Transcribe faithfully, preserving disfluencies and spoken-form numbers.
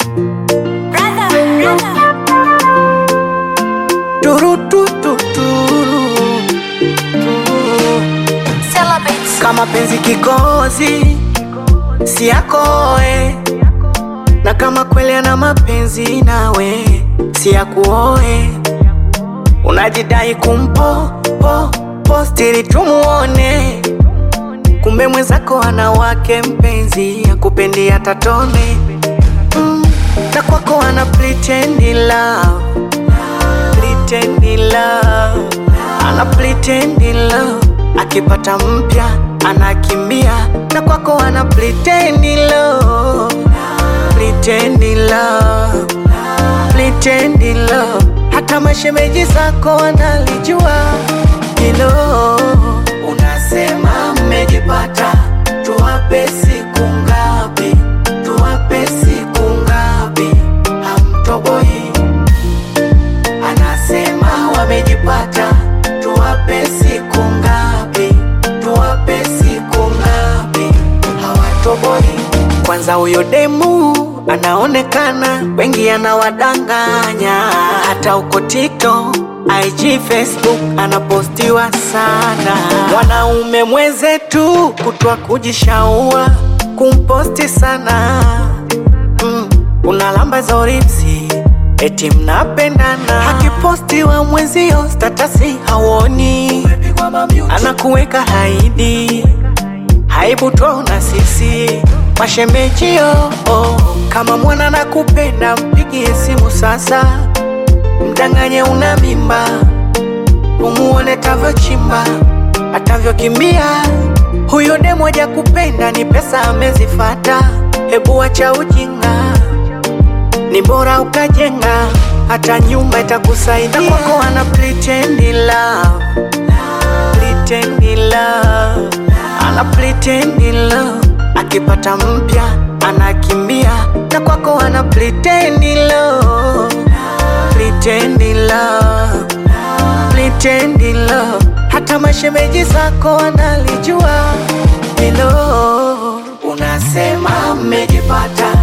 Brother, brother. Turu tu tu turu Celebrate. kama penzi kikozi si yakoe, na kama kweli ana mapenzi nawe si yakuoe. Unajidai kumpo po postiri tumuone, kumbe mwenzako ana wake mpenzi akupendi hata tone. mm, na kwako ana pretend love, pretend love, ana pretend love. Akipata mpya anakimbia, na kwako ana pretend love, pretend love, pretend love. Hata mashemeji zako analijua hilo. Unasema mmejipata, tuwape siku ngapi? Tuwape siku ngapi? Hamtoboi. Anasema wamejipata, tuwape siku ngapi? Tuwape siku ngapi? Hawatoboi. Kwanza huyo demu anaonekana wengi anawadanganya, hata uko TikTok, I G, Facebook anapostiwa sana. Wanaume mwenzetu kutwa kujishaua kumposti sana. mm, Unalamba za ripsi eti mnapendana, akipostiwa mwenzio statasi hawoni, anakuweka haidi haibu tuona sisi mashemejio. oh. Kama mwana nakupenda mpigie simu sasa, mdanganye una mimba, umuone tavyo chimba atavyo kimbia. Huyo demu moja kupenda ni pesa amezifata, hebu acha ujinga, ni bora ukajenga, hata nyumba itakusaidia. Na kwako ana pretend love, pretend love, ana pretend love. Akipata mpya anakimbia, na kwako ana pretend love, pretend love, pretend love. Hata mashemeji zako analijua hilo. Unasema mmejipata,